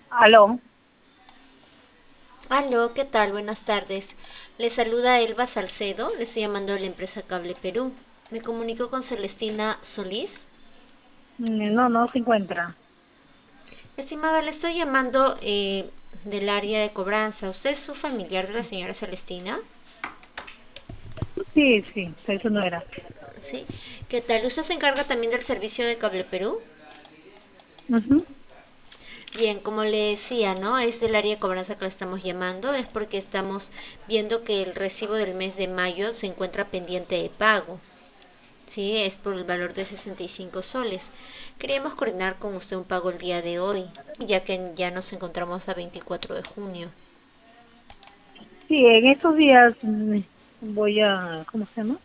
Aló. Aló, ¿qué tal? Buenas tardes. Le saluda Elba Salcedo, le estoy llamando de la empresa Cable Perú. Me comunico con Celestina Solís. No, no se encuentra. Estimada, le estoy llamando del área de cobranza. ¿Usted es su familiar de la señora Celestina? Sí, sí, eso no era. Sí. ¿Qué tal? ¿Usted se encarga también del servicio de Cable Perú? Ujú. Bien, como le decía, ¿no? Es del área de cobranza que le estamos llamando. Es porque estamos viendo que el recibo del mes de mayo se encuentra pendiente de pago. Sí, es por el valor de 65 soles. Queríamos coordinar con usted un pago el día de hoy, ya que ya nos encontramos a 24 de junio. Sí, en estos días voy a, ¿cómo se llama?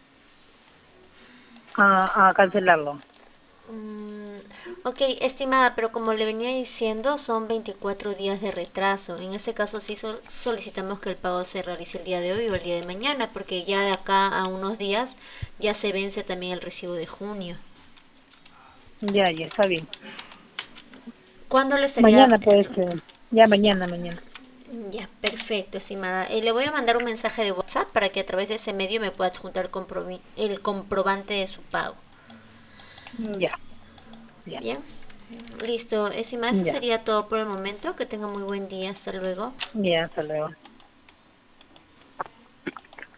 A cancelarlo. Mm, ok, estimada, pero como le venía diciendo, son 24 días de retraso. En ese caso sí solicitamos que el pago se realice el día de hoy o el día de mañana, porque ya de acá a unos días ya se vence también el recibo de junio. Ya, ya, está bien. ¿Cuándo le estaría? Mañana puede ser. Ya, mañana. Ya, perfecto, estimada. Le voy a mandar un mensaje de WhatsApp para que a través de ese medio me pueda adjuntar el comprobante de su pago. Ya, ya, Bien, listo. Estimada, eso ya, sería todo por el momento. Que tenga muy buen día. Hasta luego. ya, hasta luego.